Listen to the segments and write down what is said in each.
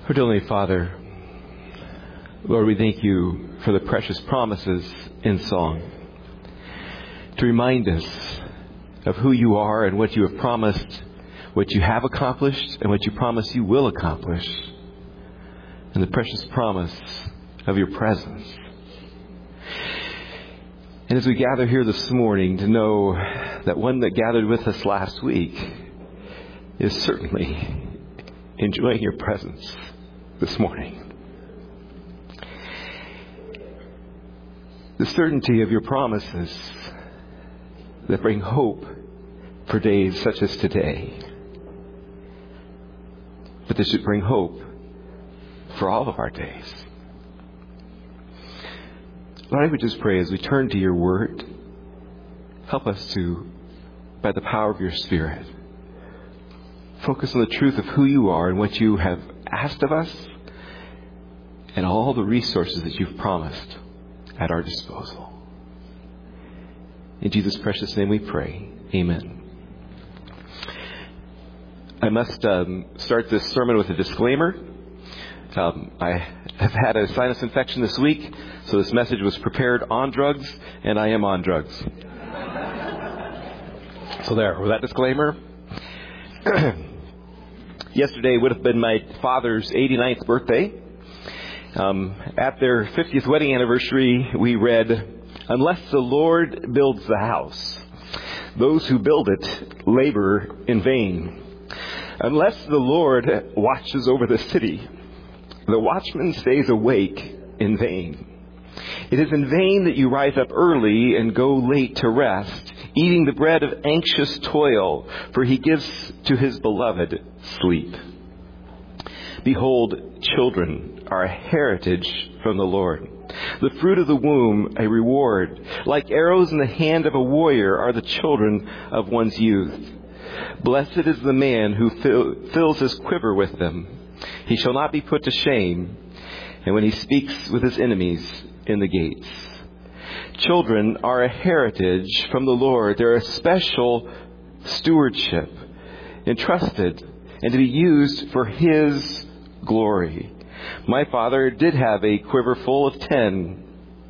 Our Heavenly Father, Lord, we thank you for the precious promises in song to remind us of who you are and what you have promised, what you have accomplished, and what you promise you will accomplish, and the precious promise of your presence. And as we gather here this morning, to know that one that gathered with us last week is certainly enjoying your presence this morning. The certainty of your promises that bring hope for days such as today. But this should bring hope for all of our days. Lord, I would just pray as we turn to your word, help us to, by the power of your Spirit, focus on the truth of who you are and what you have asked of us and all the resources that you've promised at our disposal. In Jesus' precious name we pray. Amen. I must start this sermon with a disclaimer. I have had a sinus infection this week, so this message was prepared on drugs, and I am on drugs. So there, with that disclaimer. Yesterday would have been my father's 89th birthday. At their 50th wedding anniversary, we read, "Unless the Lord builds the house, those who build it labor in vain. Unless the Lord watches over the city, the watchman stays awake in vain. It is in vain that you rise up early and go late to rest, eating the bread of anxious toil, for he gives to his beloved sleep. Behold, children are a heritage from the Lord. The fruit of the womb, a reward. Like arrows in the hand of a warrior are the children of one's youth. Blessed is the man who fills his quiver with them. He shall not be put to shame, and when he speaks with his enemies in the gates." Children are a heritage from the Lord. They're a special stewardship, entrusted and to be used for his glory. My father did have a quiver full of 10.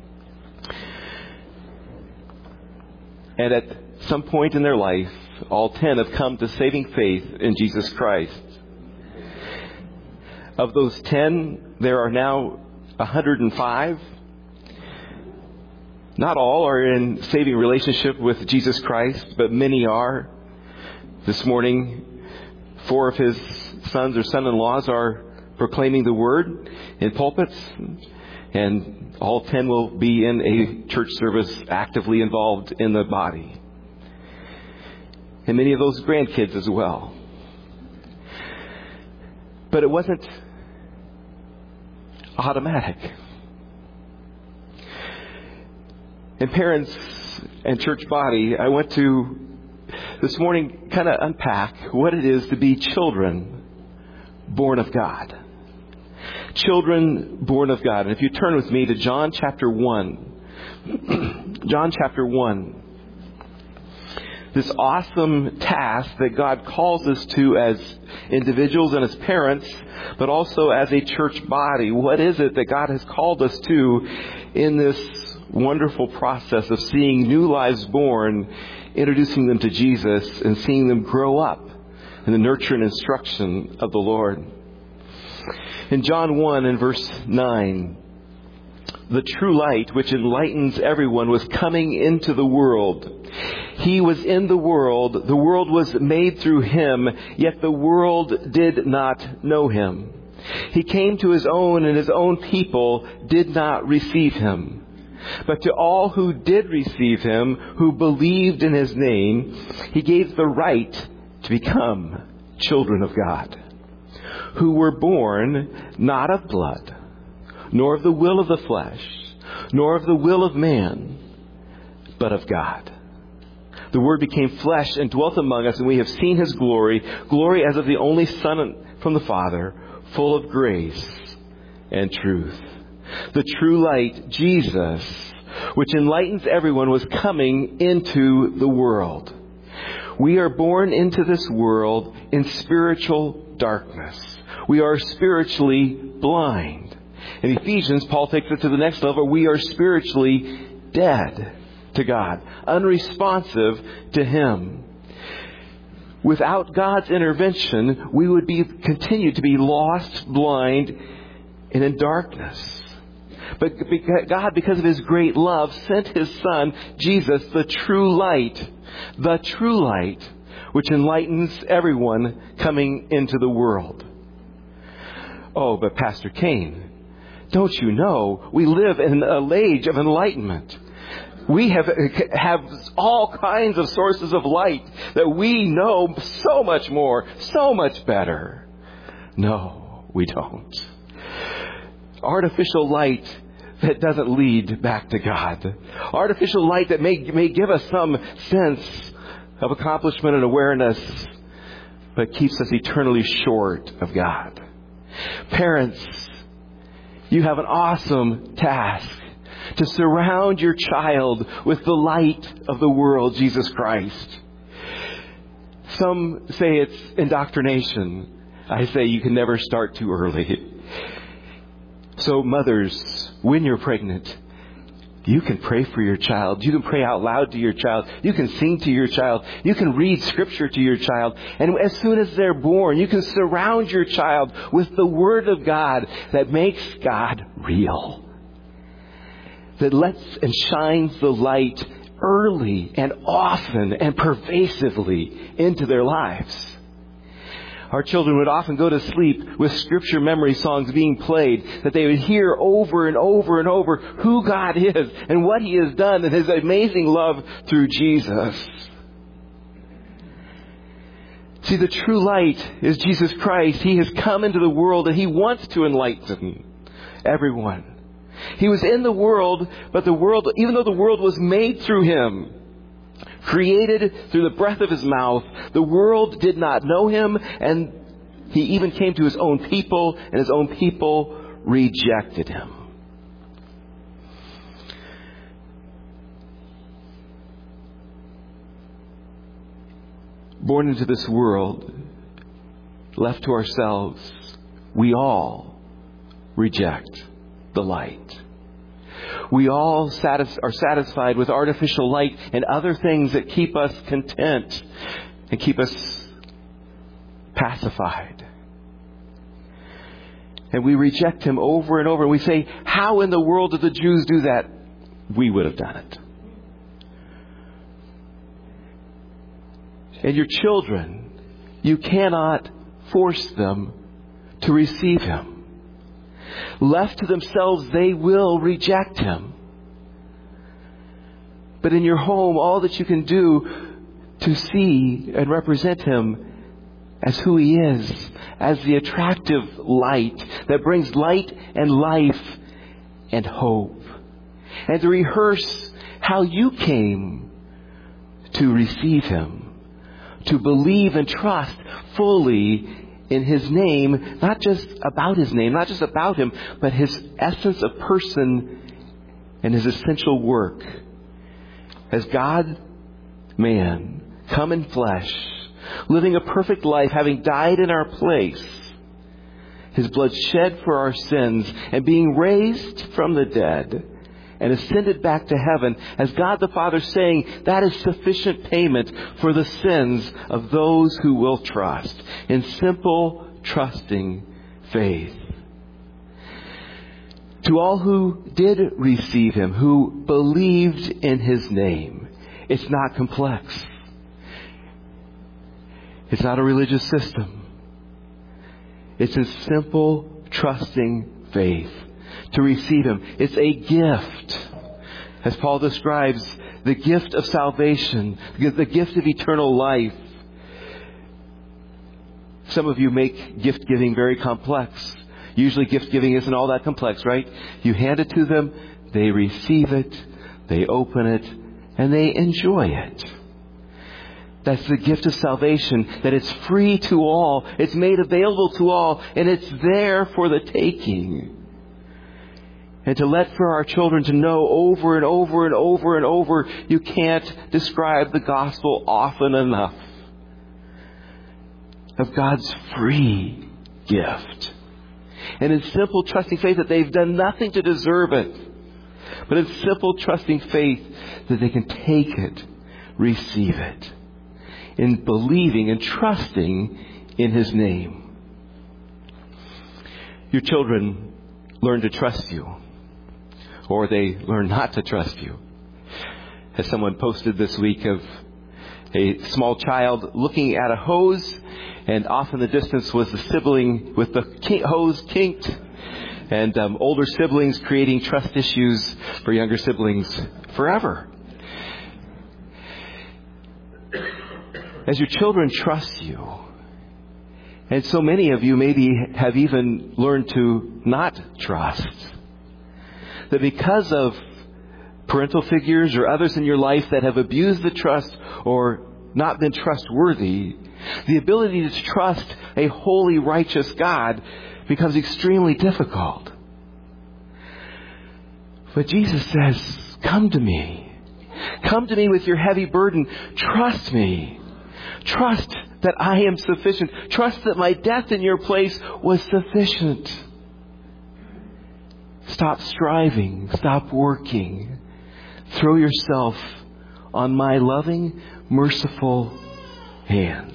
And at some point in their life, all 10 have come to saving faith in Jesus Christ. Of those 10, there are now 105. Not all are in saving relationship with Jesus Christ, but many are. This morning, 4 of his sons or son-in-laws are proclaiming the word in pulpits, and all 10 will be in a church service actively involved in the body. And many of those grandkids as well. But it wasn't automatic. And parents and church body, I want to this morning kind of unpack what it is to be children born of God. Children born of God. And if you turn with me to John chapter 1. John chapter 1. This awesome task that God calls us to as individuals and as parents, but also as a church body. What is it that God has called us to in this wonderful process of seeing new lives born, introducing them to Jesus, and seeing them grow up in the nurture and instruction of the Lord? In John 1 and verse 9, "The true light, which enlightens everyone, was coming into the world. He was in the world was made through him, yet the world did not know him. He came to his own, and his own people did not receive him. But to all who did receive him, who believed in his name, he gave the right to become children of God, who were born not of blood, nor of the will of the flesh, nor of the will of man, but of God. The Word became flesh and dwelt among us, and we have seen his glory, glory as of the only Son from the Father, full of grace and truth." The true light, Jesus, which enlightens everyone, was coming into the world. We are born into this world in spiritual darkness. We are spiritually blind. In Ephesians, Paul takes it to the next level. We are spiritually dead to God, unresponsive to Him. Without God's intervention, we would continue to be lost, blind, and in darkness. But God, because of His great love, sent His Son, Jesus, the true light, which enlightens everyone coming into the world. Oh, but Pastor Kane, don't you know we live in an age of enlightenment? We have all kinds of sources of light that we know so much more, so much better. No, we don't. Artificial light that doesn't lead back to God. Artificial light that may give us some sense of accomplishment and awareness, but keeps us eternally short of God. Parents, you have an awesome task to surround your child with the light of the world, Jesus Christ. Some say it's indoctrination. I say you can never start too early. So mothers, when you're pregnant, you can pray for your child. You can pray out loud to your child. You can sing to your child. You can read Scripture to your child. And as soon as they're born, you can surround your child with the Word of God that makes God real. That lets and shines the light early and often and pervasively into their lives. Our children would often go to sleep with Scripture memory songs being played, that they would hear over and over and over who God is and what He has done and His amazing love through Jesus. See, the true light is Jesus Christ. He has come into the world and He wants to enlighten everyone. He was in the world, but the world, even though the world was made through Him, created through the breath of His mouth, the world did not know Him, and He even came to His own people, and His own people rejected Him. Born into this world, left to ourselves, we all reject the light. We all are satisfied with artificial light and other things that keep us content and keep us pacified. And we reject Him over and over. And we say, how in the world did the Jews do that? We would have done it. And your children, you cannot force them to receive Him. Left to themselves, they will reject Him. But in your home, all that you can do to see and represent Him as who He is, as the attractive light that brings light and life and hope. And to rehearse how you came to receive Him, to believe and trust fully in His name, not just about His name, not just about Him, but His essence of person and His essential work. As God, man, come in flesh, living a perfect life, having died in our place, His blood shed for our sins, and being raised from the dead, and ascended back to heaven, as God the Father saying, that is sufficient payment for the sins of those who will trust, in simple, trusting faith. To all who did receive Him, who believed in His name, it's not complex. It's not a religious system. It's a simple, trusting faith. To receive Him. It's a gift. As Paul describes, the gift of salvation, the gift of eternal life. Some of you make gift giving very complex. Usually gift giving isn't all that complex, right? You hand it to them, they receive it, they open it, and they enjoy it. That's the gift of salvation, that it's free to all, it's made available to all, and it's there for the taking. And to let for our children to know over and over and over and over, you can't describe the gospel often enough of God's free gift. And in simple, trusting faith that they've done nothing to deserve it, but in simple, trusting faith that they can take it, receive it, in believing and trusting in His name. Your children learn to trust you, or they learn not to trust you. As someone posted this week of a small child looking at a hose, and off in the distance was the sibling with the hose kinked, and older siblings creating trust issues for younger siblings forever. As your children trust you, and so many of you maybe have even learned to not trust, that because of parental figures or others in your life that have abused the trust or not been trustworthy, the ability to trust a holy, righteous God becomes extremely difficult. But Jesus says, come to me. Come to me with your heavy burden. Trust me. Trust that I am sufficient. Trust that my death in your place was sufficient. Stop striving. Stop working. Throw yourself on my loving, merciful hands.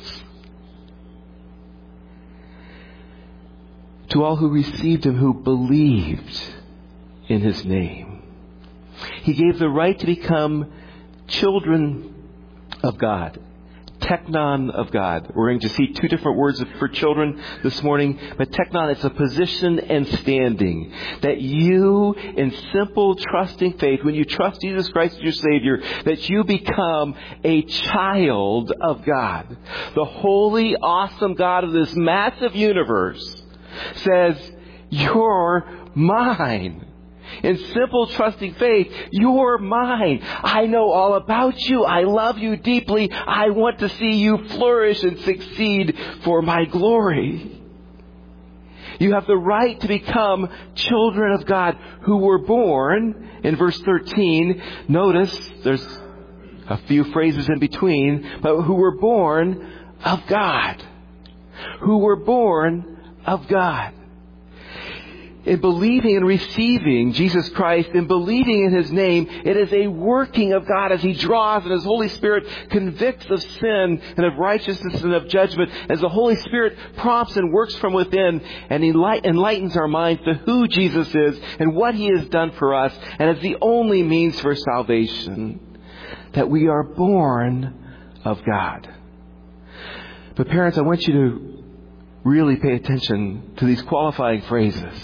To all who received Him, who believed in His name, He gave the right to become children of God. Teknon of God. We're going to see two different words for children this morning. But teknon, it's a position and standing. That you, in simple, trusting faith, when you trust Jesus Christ as your Savior, that you become a child of God. The holy, awesome God of this massive universe says, you're mine. In simple, trusting faith, you're mine. I know all about you. I love you deeply. I want to see you flourish and succeed for my glory. You have the right to become children of God who were born. In verse 13, notice there's a few phrases in between, but who were born of God. Who were born of God. In believing and receiving Jesus Christ, in believing in His name, it is a working of God as He draws and His Holy Spirit convicts of sin and of righteousness and of judgment, as the Holy Spirit prompts and works from within and enlightens our minds to who Jesus is and what He has done for us, and as the only means for salvation, that we are born of God. But parents, I want you to really pay attention to these qualifying phrases,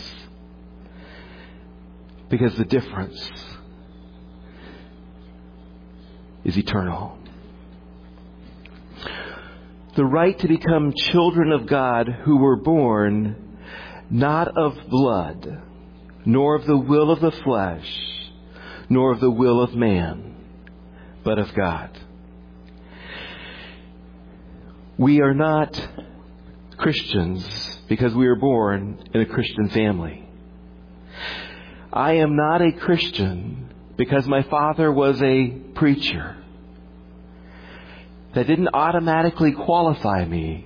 because the difference is eternal. The right to become children of God who were born not of blood, nor of the will of the flesh, nor of the will of man, but of God. We are not Christians because we were born in a Christian family. I am not a Christian because my father was a preacher. That didn't automatically qualify me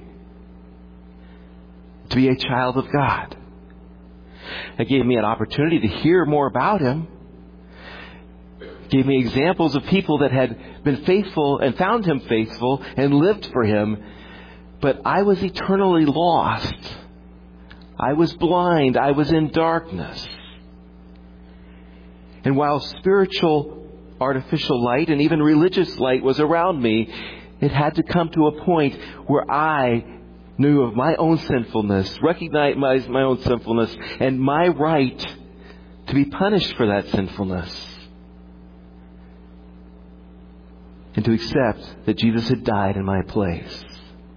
to be a child of God. It gave me an opportunity to hear more about Him. It gave me examples of people that had been faithful and found Him faithful and lived for Him. But I was eternally lost. I was blind. I was in darkness. And while spiritual, artificial light and even religious light was around me, it had to come to a point where I knew of my own sinfulness, recognized my own sinfulness, and my right to be punished for that sinfulness. And to accept that Jesus had died in my place.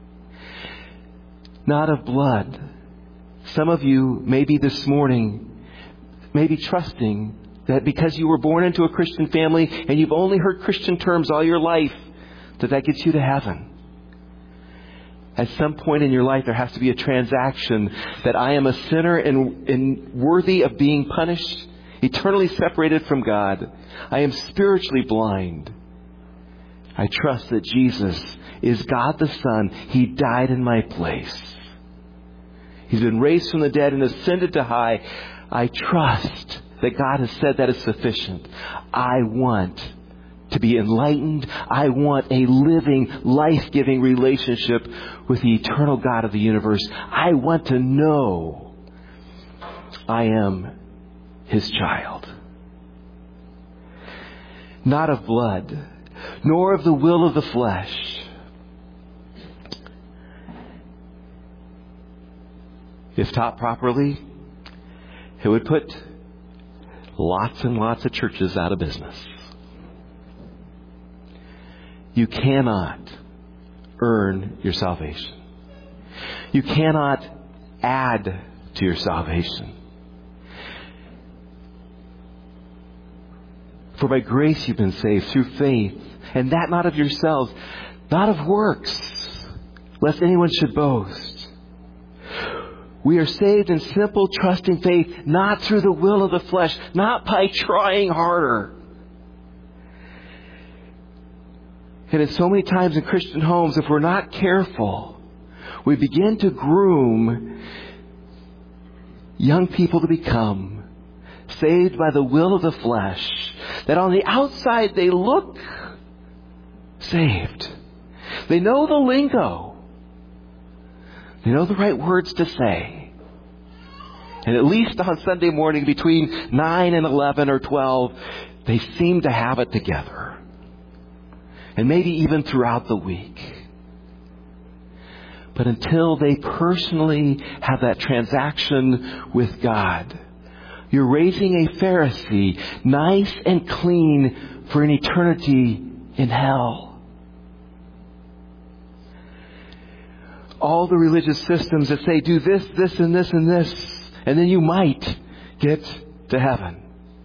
Not of blood. Some of you, maybe this morning, may be trusting that because you were born into a Christian family and you've only heard Christian terms all your life, that gets you to heaven. At some point in your life, there has to be a transaction that I am a sinner and worthy of being punished, eternally separated from God. I am spiritually blind. I trust that Jesus is God the Son. He died in my place. He's been raised from the dead and ascended to high. I trust that God has said that is sufficient. I want to be enlightened. I want a living, life-giving relationship with the eternal God of the universe. I want to know I am His child. Not of blood, nor of the will of the flesh. If taught properly, it would put lots and lots of churches out of business. You cannot earn your salvation. You cannot add to your salvation. For by grace you've been saved through faith, and that not of yourselves, not of works, lest anyone should boast. We are saved in simple, trusting faith, not through the will of the flesh, not by trying harder. And it's so many times in Christian homes, if we're not careful, we begin to groom young people to become saved by the will of the flesh, that on the outside they look saved. They know the lingo. They know the right words to say. And at least on Sunday morning between 9 and 11 or 12, they seem to have it together. And maybe even throughout the week. But until they personally have that transaction with God, you're raising a Pharisee, nice and clean for an eternity in hell. All the religious systems that say, do this, this, and this, and this, and then you might get to heaven.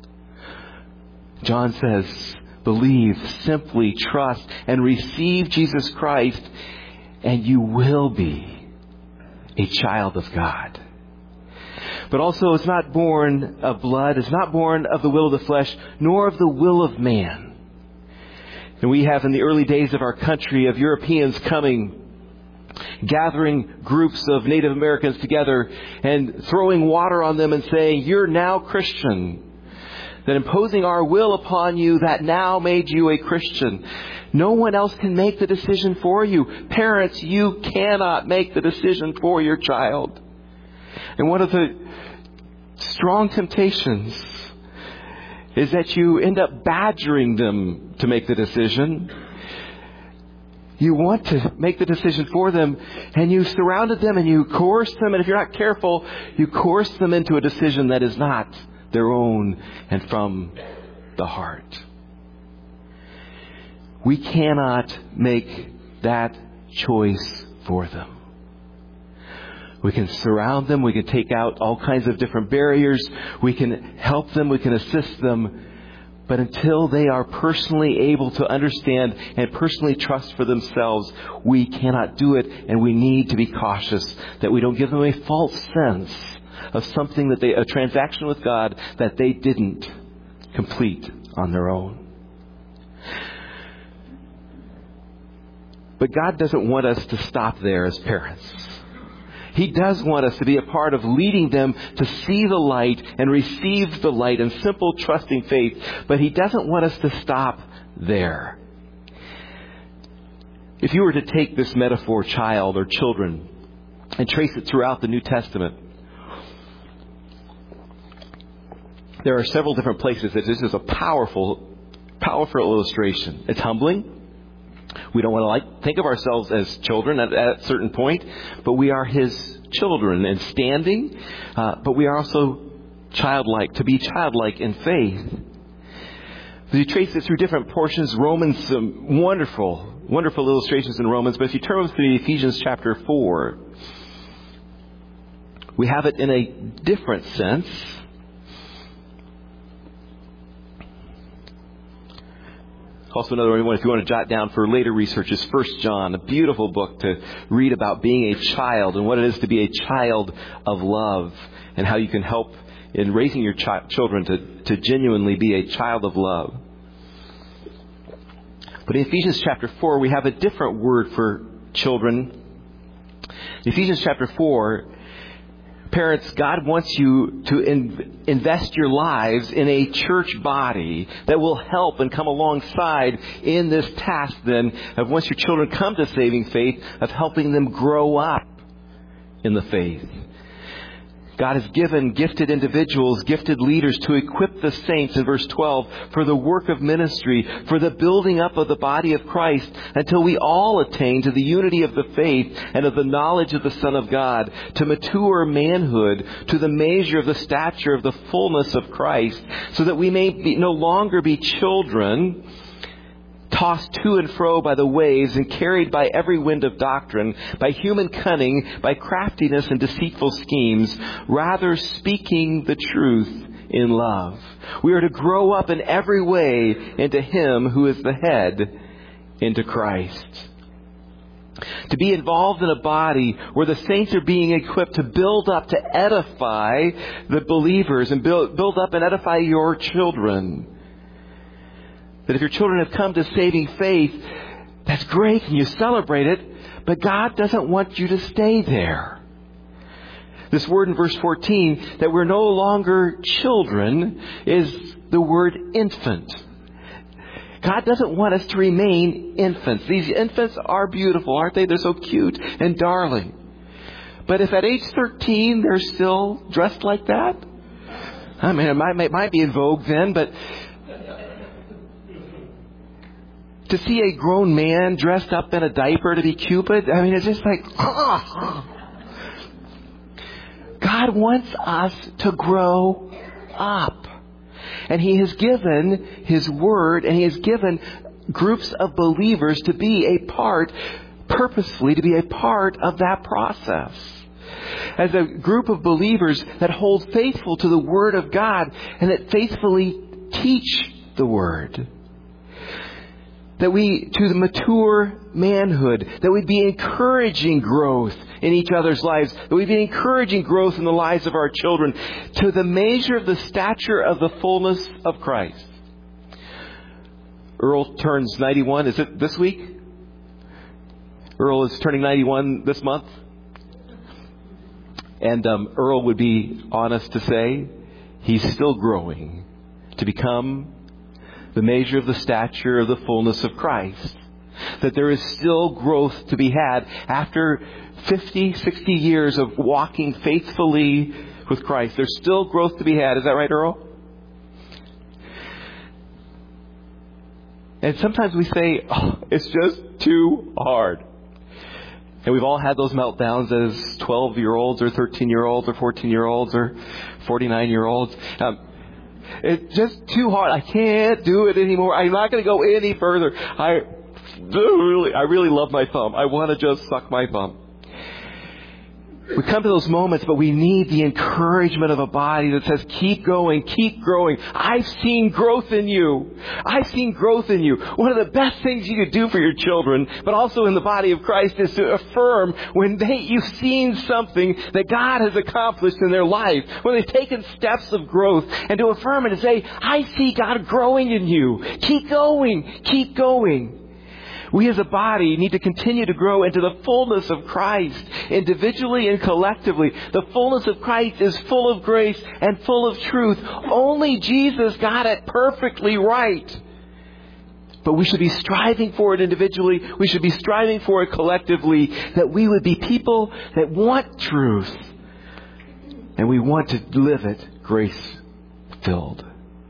John says, believe, simply trust, and receive Jesus Christ, and you will be a child of God. But also, it's not born of blood, it's not born of the will of the flesh, nor of the will of man. And we have in the early days of our country of Europeans coming, gathering groups of Native Americans together and throwing water on them and saying, you're now Christian. That imposing our will upon you that now made you a Christian. No one else can make the decision for you. Parents, you cannot make the decision for your child. And one of the strong temptations is that you end up badgering them to make the decision. You want to make the decision for them, and you surrounded them and you coerce them, and if you're not careful, you coerce them into a decision that is not their own and from the heart. We cannot make that choice for them. We can surround them, we can take out all kinds of different barriers, we can help them, we can assist them. But until they are personally able to understand and personally trust for themselves, we cannot do it, and we need to be cautious that we don't give them a false sense of something that a transaction with God that they didn't complete on their own. But God doesn't want us to stop there as parents. He does want us to be a part of leading them to see the light and receive the light in simple, trusting faith. But He doesn't want us to stop there. If you were to take this metaphor, child or children, and trace it throughout the New Testament, there are several different places that this is a powerful, powerful illustration. It's humbling. We don't want to think of ourselves as children at a certain point, but we are His children and standing. But we are also childlike, to be childlike in faith. As you trace it through different portions, Romans, some wonderful, wonderful illustrations in Romans. But if you turn to Ephesians chapter 4, we have it in a different sense. Also another one, if you want to jot down for later research, is 1 John, a beautiful book to read about being a child and what it is to be a child of love and how you can help in raising your children to genuinely be a child of love. But in Ephesians chapter 4, we have a different word for children. In Ephesians chapter 4, Parents, God wants you to invest your lives in a church body that will help and come alongside in this task then of once your children come to saving faith, of helping them grow up in the faith. God has given gifted individuals, gifted leaders to equip the saints, in verse 12, for the work of ministry, for the building up of the body of Christ, until we all attain to the unity of the faith and of the knowledge of the Son of God, to mature manhood, to the measure of the stature of the fullness of Christ, so that we may no longer be children, tossed to and fro by the waves and carried by every wind of doctrine, by human cunning, by craftiness and deceitful schemes, rather speaking the truth in love. We are to grow up in every way into Him who is the head, into Christ. To be involved in a body where the saints are being equipped to build up, to edify the believers and build up and edify your children. That if your children have come to saving faith, that's great and you celebrate it, but God doesn't want you to stay there. This word in verse 14, that we're no longer children, is the word infant. God doesn't want us to remain infants. These infants are beautiful, aren't they? They're so cute and darling. But if at age 13 they're still dressed like that, I mean, it might be in vogue then, but to see a grown man dressed up in a diaper to be Cupid, I mean, it's just like, God wants us to grow up. And He has given His Word, and He has given groups of believers to be a part, purposefully to be a part of that process. As a group of believers that hold faithful to the Word of God and that faithfully teach the Word. That we, to the mature manhood, that we'd be encouraging growth in each other's lives, that we'd be encouraging growth in the lives of our children, to the measure of the stature of the fullness of Christ. Earl turns 91. Is it this week? Earl is turning 91 this month. And Earl would be honest to say he's still growing to become the measure of the stature of the fullness of Christ. That there is still growth to be had after 50, 60 years of walking faithfully with Christ. There's still growth to be had. Is that right, Earl? And sometimes we say, it's just too hard. And we've all had those meltdowns as 12-year-olds or 13-year-olds or 14-year-olds or 49-year-olds. It's just too hard. I can't do it anymore. I'm not going to go any further. I really love my thumb. I want to just suck my thumb. We come to those moments, but we need the encouragement of a body that says, keep going, keep growing. I've seen growth in you. I've seen growth in you. One of the best things you could do for your children, but also in the body of Christ, is to affirm when you've seen something that God has accomplished in their life, when they've taken steps of growth, and to affirm it and say, I see God growing in you. Keep going, keep going. We as a body need to continue to grow into the fullness of Christ, individually and collectively. The fullness of Christ is full of grace and full of truth. Only Jesus got it perfectly right. But we should be striving for it individually. We should be striving for it collectively, that we would be people that want truth. And we want to live it grace-filled.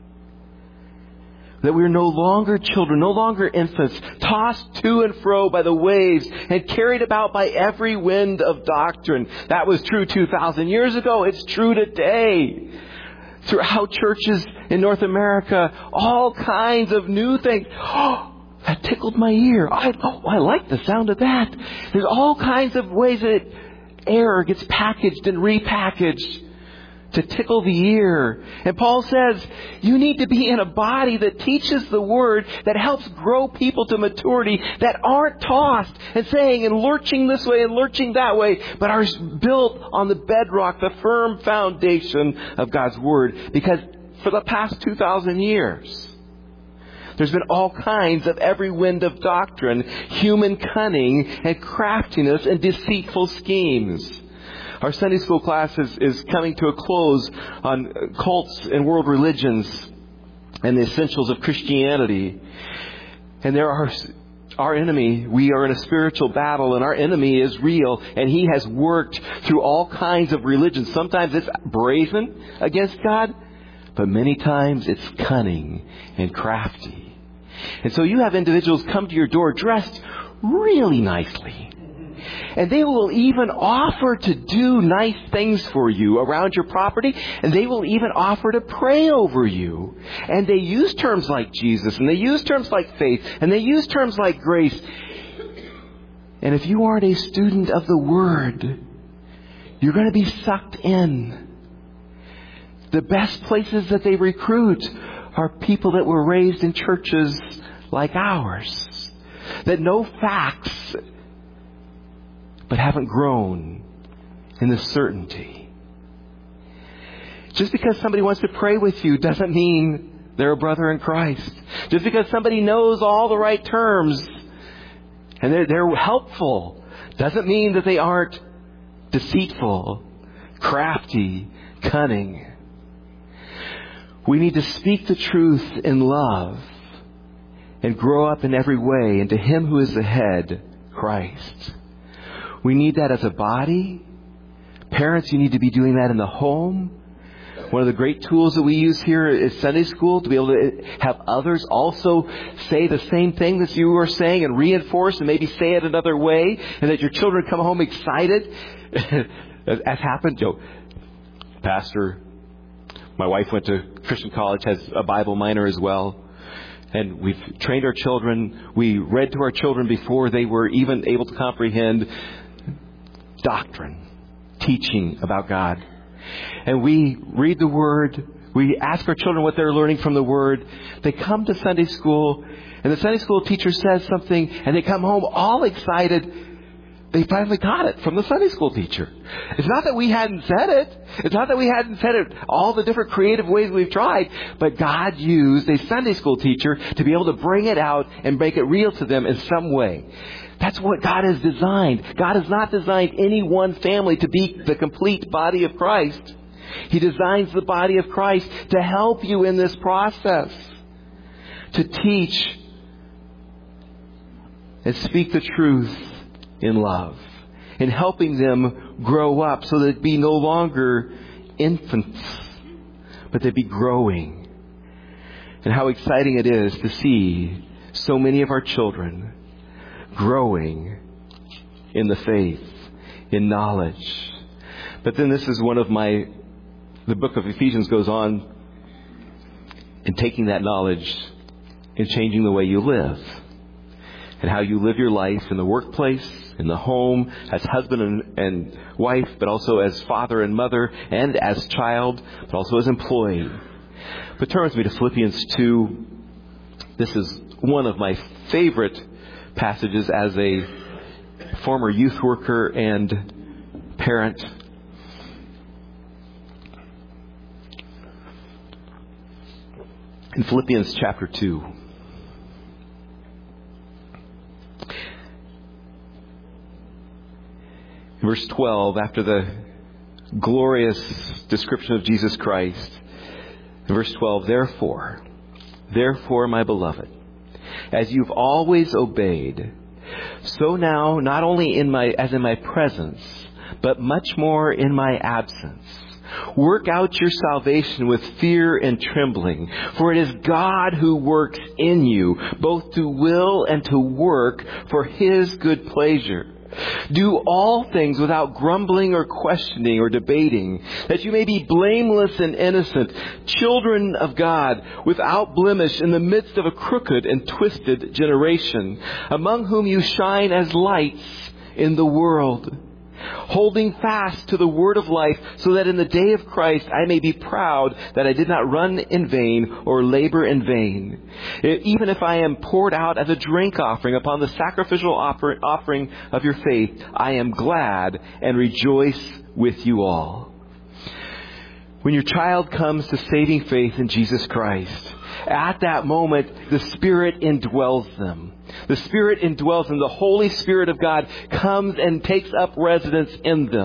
That we're no longer children, no longer infants, tossed to and fro by the waves and carried about by every wind of doctrine. That was true 2,000 years ago. It's true today. Throughout churches in North America, all kinds of new things. Oh, that tickled my ear. I like the sound of that. There's all kinds of ways that error gets packaged and repackaged to tickle the ear. And Paul says, you need to be in a body that teaches the Word, that helps grow people to maturity, that aren't tossed and saying and lurching this way and lurching that way, but are built on the bedrock, the firm foundation of God's Word. Because for the past 2,000 years, there's been all kinds of every wind of doctrine, human cunning and craftiness and deceitful schemes. Our Sunday school class is coming to a close on cults and world religions and the essentials of Christianity. And there are our enemy. We are in a spiritual battle, and our enemy is real, and he has worked through all kinds of religions. Sometimes it's brazen against God, but many times it's cunning and crafty. And so you have individuals come to your door dressed really nicely. And they will even offer to do nice things for you around your property. And they will even offer to pray over you. And they use terms like Jesus. And they use terms like faith. And they use terms like grace. And if you aren't a student of the Word, you're going to be sucked in. The best places that they recruit are people that were raised in churches like ours, that know facts but haven't grown in the certainty. Just because somebody wants to pray with you doesn't mean they're a brother in Christ. Just because somebody knows all the right terms and they're helpful doesn't mean that they aren't deceitful, crafty, cunning. We need to speak the truth in love and grow up in every way into Him who is the head, Christ. We need that as a body. Parents, you need to be doing that in the home. One of the great tools that we use here is Sunday school, to be able to have others also say the same thing that you are saying and reinforce and maybe say it another way, and that your children come home excited. As happened, Pastor, my wife went to Christian college, has a Bible minor as well. And we've trained our children. We read to our children before they were even able to comprehend doctrine, teaching about God. And we read the Word. We ask our children what they're learning from the Word. They come to Sunday school, and the Sunday school teacher says something, and they come home all excited. They finally got it from the Sunday school teacher. It's not that we hadn't said it. It's not that we hadn't said it all the different creative ways we've tried. But God used a Sunday school teacher to be able to bring it out and make it real to them in some way. That's what God has designed. God has not designed any one family to be the complete body of Christ. He designs the body of Christ to help you in this process. To teach and speak the truth in love, in helping them grow up so that they be no longer infants, but they be growing. And how exciting it is to see so many of our children growing in the faith, in knowledge. But then this is the book of Ephesians goes on in taking that knowledge and changing the way you live. And how you live your life in the workplace, in the home, as husband and wife, but also as father and mother, and as child, but also as employee. But turn with me to Philippians 2. This is one of my favorite passages as a former youth worker and parent. In Philippians chapter 2. Verse 12, after the glorious description of Jesus Christ. Verse 12, Therefore, my beloved, as you've always obeyed, so now, not only as in my presence, but much more in my absence, work out your salvation with fear and trembling, for it is God who works in you, both to will and to work for His good pleasure. Do all things without grumbling or questioning or debating, that you may be blameless and innocent, children of God, without blemish in the midst of a crooked and twisted generation, among whom you shine as lights in the world, holding fast to the word of life, so that in the day of Christ I may be proud that I did not run in vain or labor in vain. Even if I am poured out as a drink offering upon the sacrificial offering of your faith, I am glad and rejoice with you all. When your child comes to saving faith in Jesus Christ, at that moment, the Spirit indwells them. The Spirit indwells them. The Holy Spirit of God comes and takes up residence in them.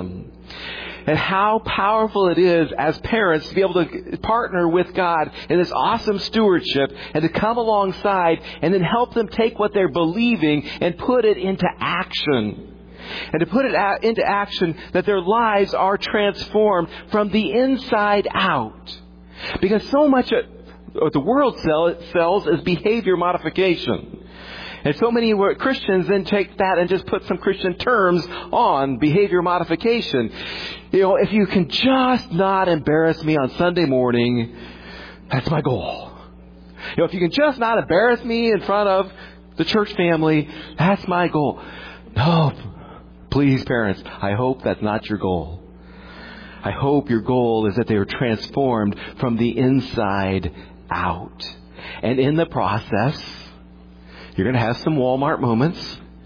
And how powerful it is as parents to be able to partner with God in this awesome stewardship and to come alongside and then help them take what they're believing and put it into action. And to put it into action that their lives are transformed from the inside out. Because so much what the world sells is behavior modification. And so many Christians then take that and just put some Christian terms on behavior modification. If you can just not embarrass me on Sunday morning, that's my goal. If you can just not embarrass me in front of the church family, that's my goal. No, please, parents, I hope that's not your goal. I hope your goal is that they are transformed from the inside out. And in the process, you're going to have some Walmart moments.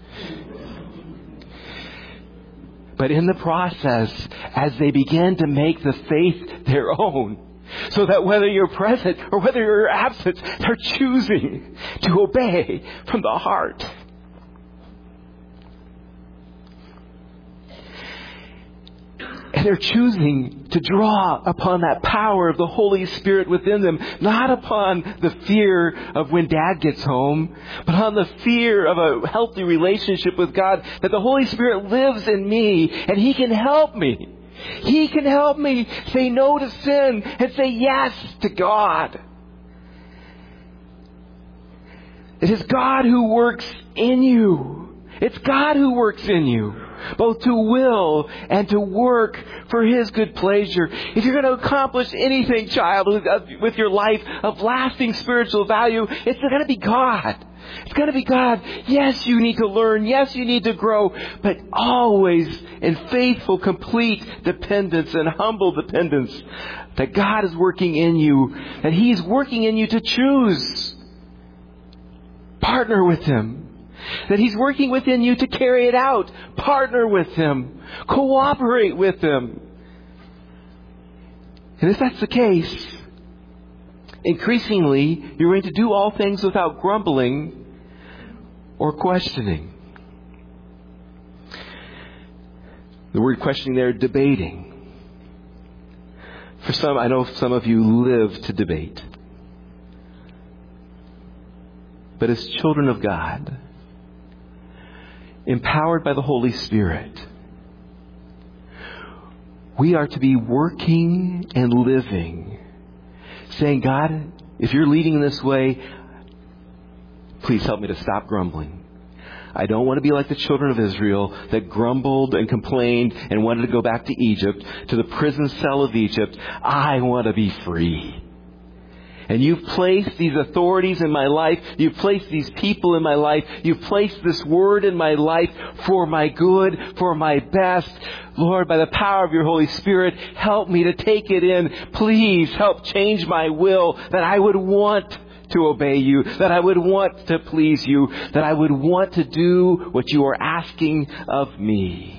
But in the process, as they begin to make the faith their own, so that whether you're present or whether you're absent, they're choosing to obey from the heart. And they're choosing to draw upon that power of the Holy Spirit within them, not upon the fear of when Dad gets home, but on the fear of a healthy relationship with God, that the Holy Spirit lives in me and He can help me. He can help me say no to sin and say yes to God. It is God who works in you. It's God who works in you, both to will and to work for His good pleasure. If you're going to accomplish anything, child, with your life of lasting spiritual value, it's going to be God. It's going to be God. Yes, you need to learn. Yes, you need to grow. But always in faithful, complete dependence and humble dependence that God is working in you. That He's working in you to choose. Partner with Him. That He's working within you to carry it out. Partner with Him. Cooperate with Him. And if that's the case, increasingly, you're going to do all things without grumbling or questioning. The word questioning there, debating. For some, I know some of you live to debate. But as children of God, empowered by the Holy Spirit, we are to be working and living, saying, God, if you're leading in this way, please help me to stop grumbling. I don't want to be like the children of Israel that grumbled and complained and wanted to go back to Egypt, to the prison cell of Egypt. I want to be free. And you've placed these authorities in my life. You've placed these people in my life. You've placed this word in my life for my good, for my best. Lord, by the power of your Holy Spirit, help me to take it in. Please help change my will, that I would want to obey you, that I would want to please you, that I would want to do what you are asking of me.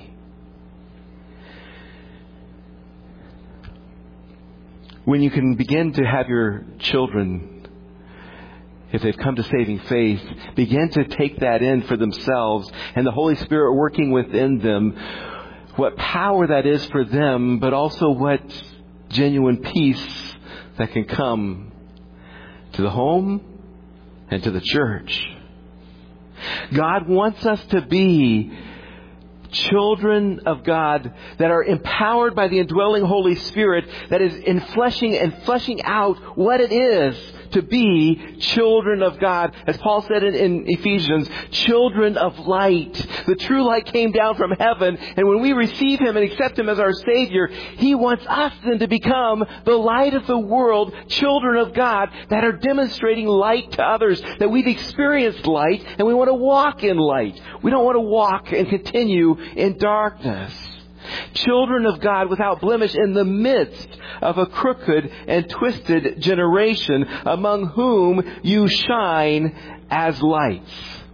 When you can begin to have your children, if they've come to saving faith, begin to take that in for themselves and the Holy Spirit working within them, what power that is for them, but also what genuine peace that can come to the home and to the church. God wants us to be children of God that are empowered by the indwelling Holy Spirit, that is fleshing out what it is to be children of God. As Paul said in Ephesians, children of light. The true light came down from heaven, and when we receive Him and accept Him as our Savior, He wants us then to become the light of the world, children of God that are demonstrating light to others, that we've experienced light and we want to walk in light. We don't want to walk and continue in darkness. Children of God without blemish in the midst of a crooked and twisted generation, among whom you shine as lights.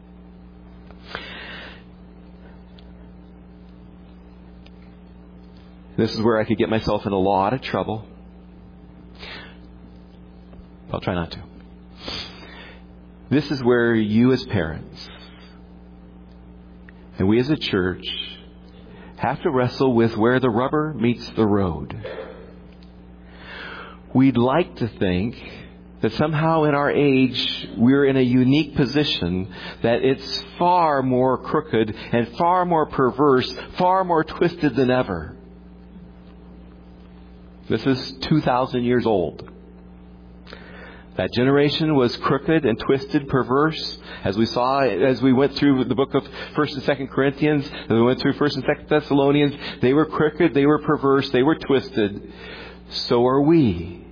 This is where I could get myself in a lot of trouble. I'll try not to. This is where you as parents and we as a church have to wrestle with where the rubber meets the road. We'd like to think that somehow in our age we're in a unique position, that it's far more crooked and far more perverse, far more twisted than ever. This is 2,000 years old. That generation was crooked and twisted, perverse, as we saw as we went through the book of 1st and 2nd Corinthians, as we went through 1st and 2nd Thessalonians. They were crooked, they were perverse, they were twisted. So are we.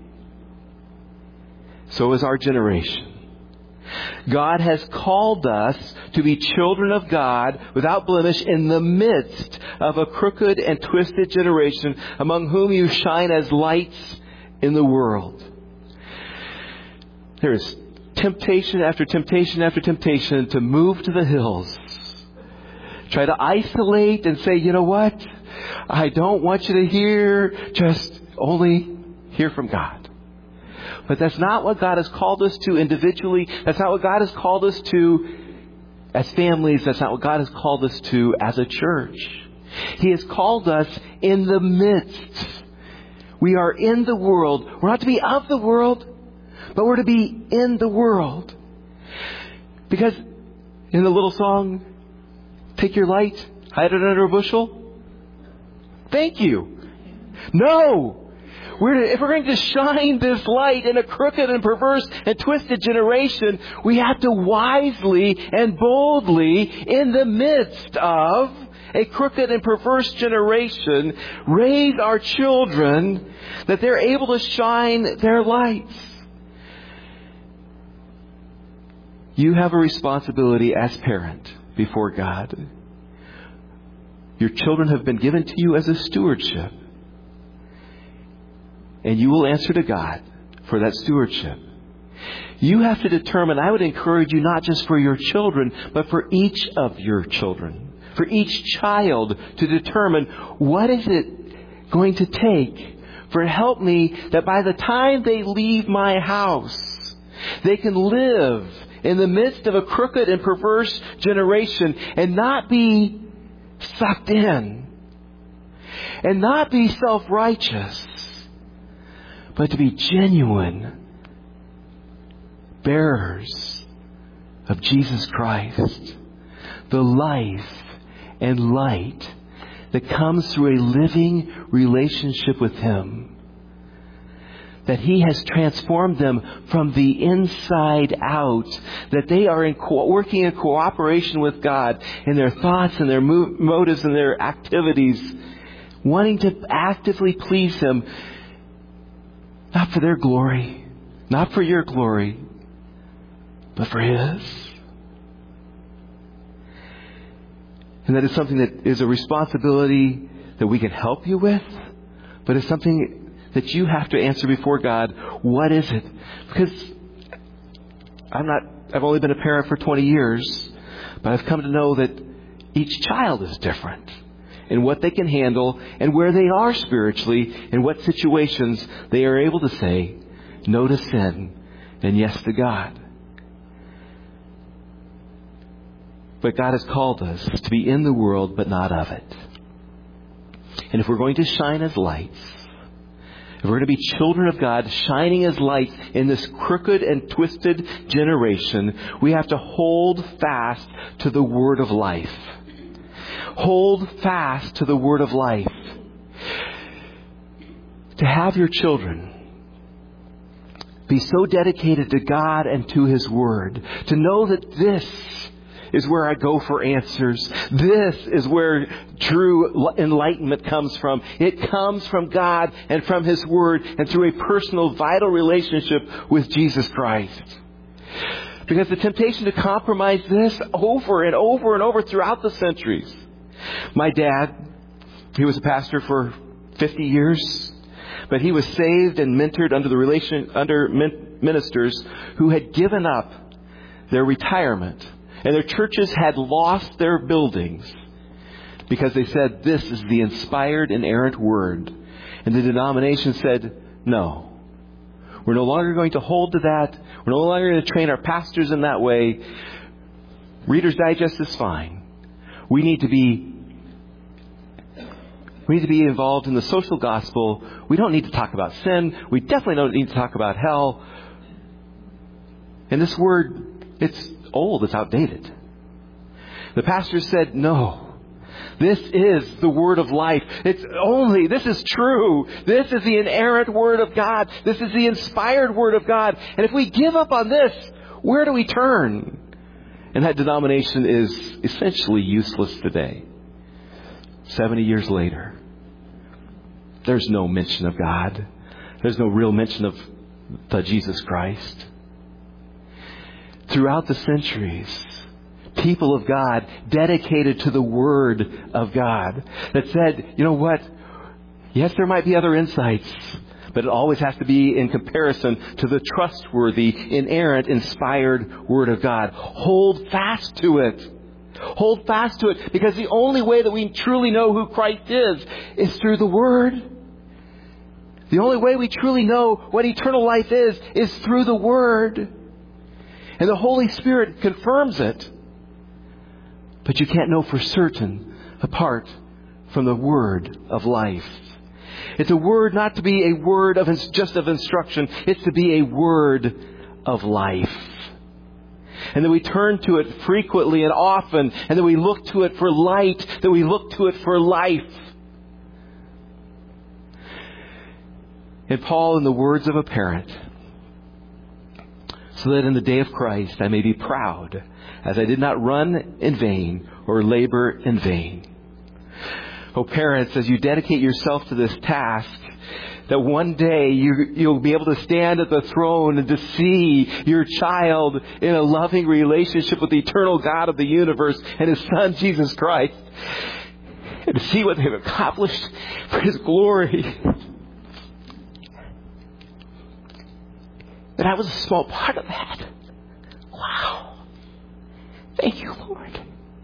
So is our generation. God has called us to be children of God without blemish in the midst of a crooked and twisted generation, among whom you shine as lights in the world. There is temptation after temptation after temptation to move to the hills. Try to isolate and say, you know what? I don't want you to hear. Just only hear from God. But that's not what God has called us to individually. That's not what God has called us to as families. That's not what God has called us to as a church. He has called us in the midst. We are in the world. We're not to be of the world, but we're to be in the world. Because in the little song, take your light, hide it under a bushel. Thank you. No. If we're going to shine this light in a crooked and perverse and twisted generation, we have to wisely and boldly, in the midst of a crooked and perverse generation, raise our children that they're able to shine their lights. You have a responsibility as parent before God. Your children have been given to you as a stewardship. And you will answer to God for that stewardship. You have to determine, I would encourage you not just for your children, but for each of your children, for each child, to determine what is it going to take for help me that by the time they leave my house, they can live in the midst of a crooked and perverse generation and not be sucked in and not be self-righteous, but to be genuine bearers of Jesus Christ, the life and light that comes through a living relationship with Him. That He has transformed them from the inside out. That they are working in cooperation with God in their thoughts and their motives and their activities, wanting to actively please Him. Not for their glory, not for your glory, but for His. And that is something that is a responsibility that we can help you with, but it's something that you have to answer before God. What is it? Because I've only been a parent for 20 years, but I've come to know that each child is different in what they can handle and where they are spiritually, in what situations they are able to say no to sin and yes to God. But God has called us to be in the world, but not of it. And if we're going to shine as lights, if we're going to be children of God, shining as lights in this crooked and twisted generation, we have to hold fast to the Word of life. Hold fast to the Word of life. To have your children be so dedicated to God and to His Word. To know that this is where I go for answers. This is where true enlightenment comes from. It comes from God and from His Word and through a personal, vital relationship with Jesus Christ. Because the temptation to compromise this over and over and over throughout the centuries. My dad, he was a pastor for 50 years, but he was saved and mentored under ministers who had given up their retirement. And their churches had lost their buildings because they said, this is the inspired, inerrant Word. And the denomination said, no. We're no longer going to hold to that. We're no longer going to train our pastors in that way. Reader's Digest is fine. We need to be We need to be involved in the social gospel. We don't need to talk about sin. We definitely don't need to talk about hell. And this word, it's old. It's outdated. The pastor said, no. This is the word of life. This is true. This is the inerrant word of God. This is the inspired word of God. And if we give up on this, where do we turn? And that denomination is essentially useless today. 70 years later, there's no mention of God. There's no real mention of the Jesus Christ. Throughout the centuries, people of God dedicated to the Word of God that said, you know what? Yes, there might be other insights, but it always has to be in comparison to the trustworthy, inerrant, inspired Word of God. Hold fast to it. Hold fast to it, because the only way that we truly know who Christ is through the Word. The only way we truly know what eternal life is through the Word. And the Holy Spirit confirms it. But you can't know for certain apart from the word of life. It's a word not to be a word of just of instruction. It's to be a word of life. And that we turn to it frequently and often. And that we look to it for light. That we look to it for life. And Paul, in the words of a parent, so that in the day of Christ I may be proud, as I did not run in vain or labor in vain. Oh, parents, as you dedicate yourself to this task, that one day you'll be able to stand at the throne and to see your child in a loving relationship with the eternal God of the universe and His Son, Jesus Christ. And to see what they've accomplished for His glory. That I was a small part of that. Wow. Thank you, Lord.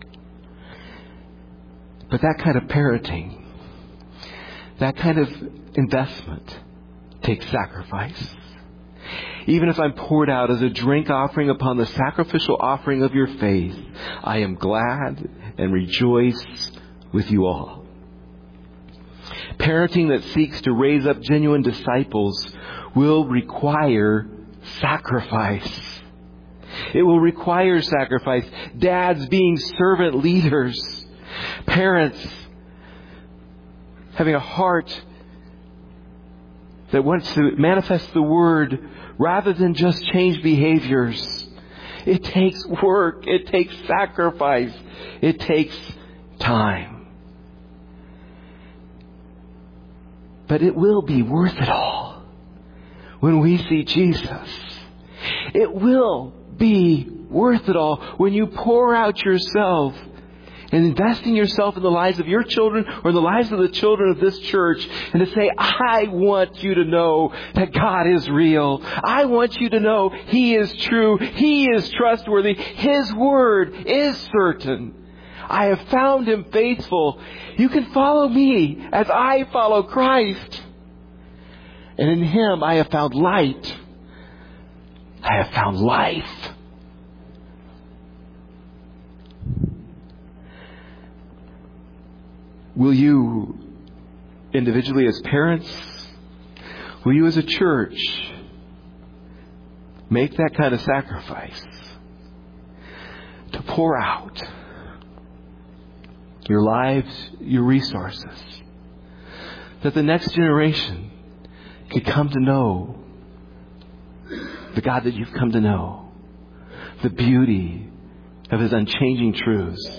But that kind of parenting, that kind of investment takes sacrifice. Even if I'm poured out as a drink offering upon the sacrificial offering of your faith, I am glad and rejoice with you all. Parenting that seeks to raise up genuine disciples will require sacrifice. It will require sacrifice. Dads being servant leaders. Parents having a heart that wants to manifest the Word rather than just change behaviors. It takes work. It takes sacrifice. It takes time. But it will be worth it all when we see Jesus. It will be worth it all when you pour out yourself and investing yourself in the lives of your children or in the lives of the children of this church, and to say, I want you to know that God is real. I want you to know He is true. He is trustworthy. His word is certain. I have found Him faithful. You can follow me as I follow Christ. And in Him I have found light. I have found life. Will you, individually as parents, will you as a church, make that kind of sacrifice to pour out your lives, your resources, that the next generation could come to know the God that you've come to know, the beauty of His unchanging truths,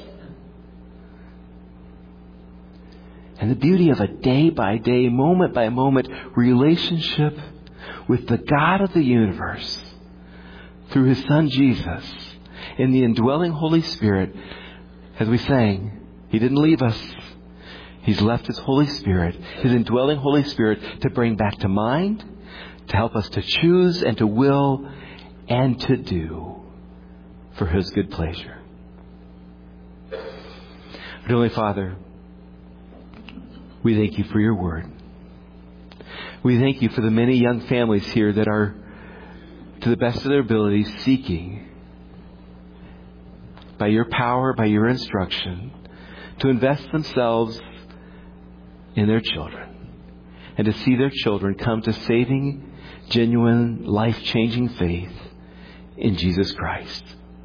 and the beauty of a day-by-day, moment-by-moment relationship with the God of the universe through His Son Jesus in the indwelling Holy Spirit. As we sang, He didn't leave us. He's left His Holy Spirit, His indwelling Holy Spirit, to bring back to mind, to help us to choose and to will and to do for His good pleasure. Heavenly Father, we thank You for Your word. We thank You for the many young families here that are, to the best of their abilities, seeking, by Your power, by Your instruction, to invest themselves in their children, and to see their children come to saving, genuine, life-changing faith in Jesus Christ.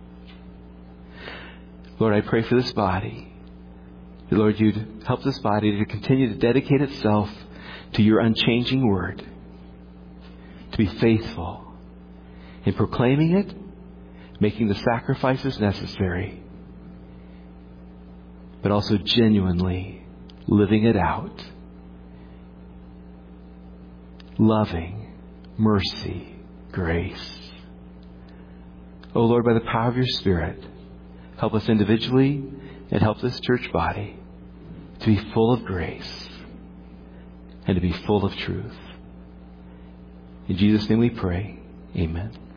Lord, I pray for this body. Lord, you'd help this body to continue to dedicate itself to your unchanging word, to be faithful in proclaiming it, making the sacrifices necessary, but also genuinely living it out. Loving, mercy, grace. Oh Lord, by the power of your Spirit, help us individually and help this church body to be full of grace and to be full of truth. In Jesus' name we pray. Amen.